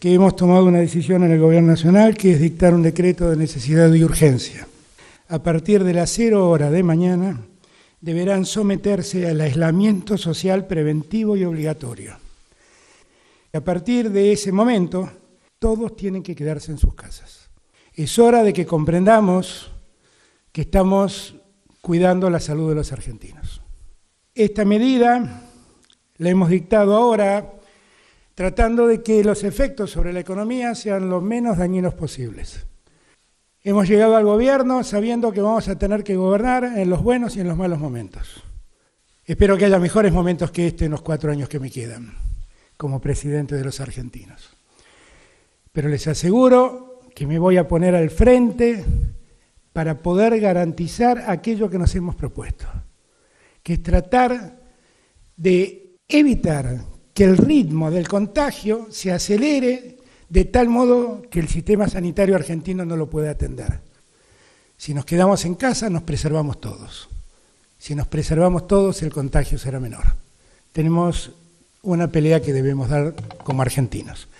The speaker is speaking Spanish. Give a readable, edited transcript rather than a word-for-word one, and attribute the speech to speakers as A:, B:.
A: que hemos tomado una decisión en el Gobierno Nacional, que es dictar un decreto de necesidad y urgencia. A partir de las 0 horas de mañana, deberán someterse al aislamiento social preventivo y obligatorio. A partir de ese momento, todos tienen que quedarse en sus casas. Es hora de que comprendamos que estamos cuidando la salud de los argentinos. Esta medida la hemos dictado ahora tratando de que los efectos sobre la economía sean los menos dañinos posibles. Hemos llegado al gobierno sabiendo que vamos a tener que gobernar en los buenos y en los malos momentos. Espero que haya mejores momentos que este en los 4 años que me quedan como presidente de los argentinos. Pero les aseguro que me voy a poner al frente para poder garantizar aquello que nos hemos propuesto, que es tratar de evitar que el ritmo del contagio se acelere de tal modo que el sistema sanitario argentino no lo pueda atender. Si nos quedamos en casa, nos preservamos todos. Si nos preservamos todos, el contagio será menor. Tenemos una pelea que debemos dar como argentinos.